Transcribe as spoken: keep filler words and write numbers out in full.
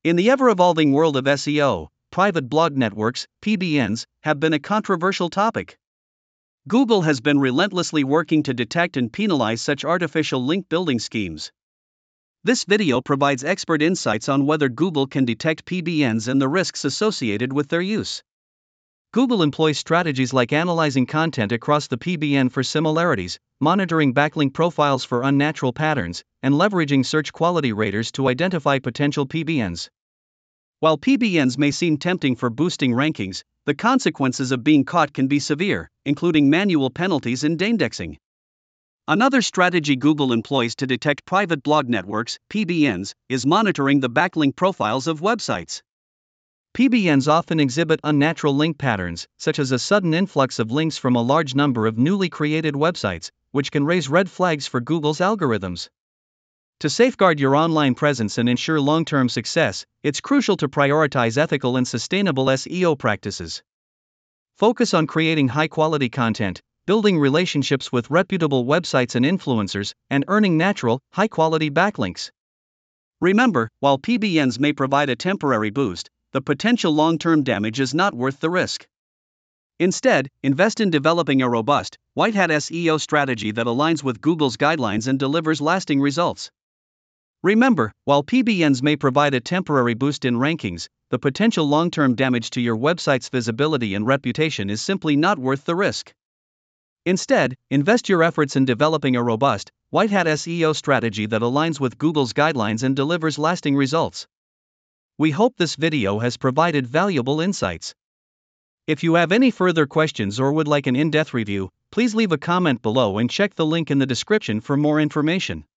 In the ever-evolving world of S E O, private blog networks, P B Ns, have been a controversial topic. Google has been relentlessly working to detect and penalize such artificial link building schemes. This video provides expert insights on whether Google can detect P B Ns and the risks associated with their use. Google employs strategies like analyzing content across the P B N for similarities, monitoring backlink profiles for unnatural patterns, and leveraging search quality raters to identify potential P B Ns. While P B Ns may seem tempting for boosting rankings, the consequences of being caught can be severe, including manual penalties and indexing. Another strategy Google employs to detect private blog networks, P B Ns, is monitoring the backlink profiles of websites. P B Ns often exhibit unnatural link patterns, such as a sudden influx of links from a large number of newly created websites, which can raise red flags for Google's algorithms. To safeguard your online presence and ensure long-term success, it's crucial to prioritize ethical and sustainable S E O practices. Focus on creating high-quality content, building relationships with reputable websites and influencers, and earning natural, high-quality backlinks. Remember, while P B Ns may provide a temporary boost, the potential long-term damage is not worth the risk. Instead, invest in developing a robust, white-hat S E O strategy that aligns with Google's guidelines and delivers lasting results. Remember, while P B Ns may provide a temporary boost in rankings, the potential long-term damage to your website's visibility and reputation is simply not worth the risk. Instead, invest your efforts in developing a robust, white-hat S E O strategy that aligns with Google's guidelines and delivers lasting results. We hope this video has provided valuable insights. If you have any further questions or would like an in-depth review, please leave a comment below and check the link in the description for more information.